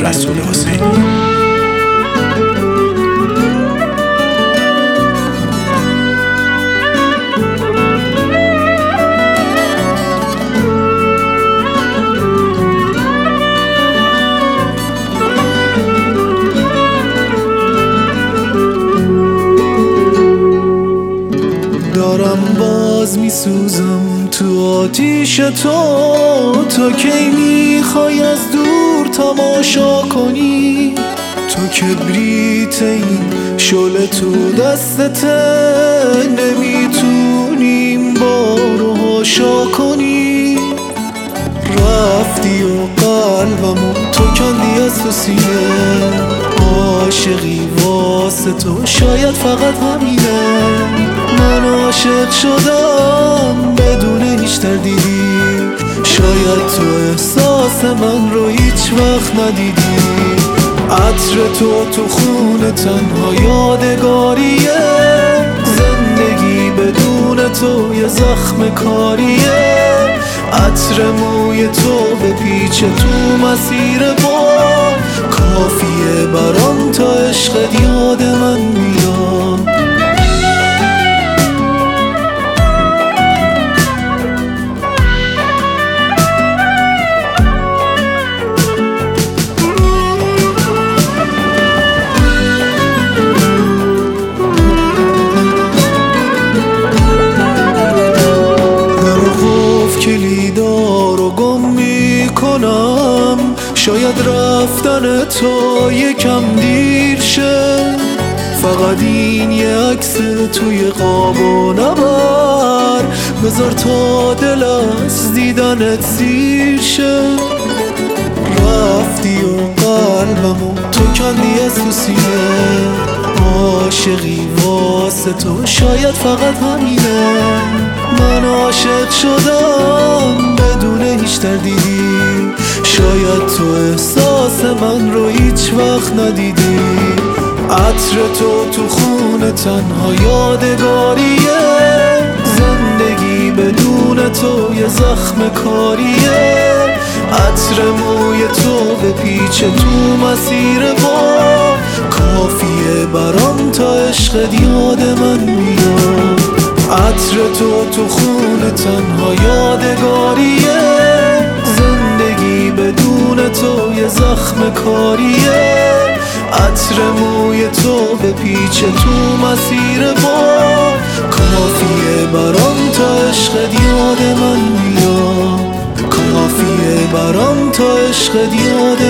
رسول حسینی. دارم باز میسوزم تو آتیش تو کی میخوای از دور تماشا کنی؟ تو کبریت این شعله تو دستته، نمیتونیم بارو هاشا کنی. رفتی و قلبمو تو کندی از تو سینه، عاشقی واسه تو شاید فقط همینه. من عاشق شدم بدون هیچ تردیدی، شاید تو احساس من رو هیچ وقت ندیدی. عطر تو خون تنها یادگاریه، زندگی بدون تو یه زخم کاریه. عطر موی تو به پیچ تو مسیر بار، کافیه برام تا عشقت یاد من بیاد. کلیدارو گم میکنم، شاید رفتن تو یکم دیر شه. فقط این یه عکس توی قاب و نبر، بذار تا دل از دیدنت سیر شه. رفتی و قلبمو تو کندی از تو سینه، عاشقی واسه تو شاید فقط همینه. من عاشق شدم بدون هیچ تردیدی، شاید تو احساس من رو هیچ وقت ندیدی. عطر تو خون تنها یادگاریه، زندگی بدون تو یه زخم کاریه. عطر موی تو به پیچ تو مسیر بار، کافیه برام تا عشقت یاد من بیاد. عطر تو خون تنها یادگاریه، زندگی بدون تو یه زخم کاریه. عطر موی تو به پیچ تو مسیر بار، کافیه برام تا عشقت یاد من بیاد. کافیه برام تا عشقت یاد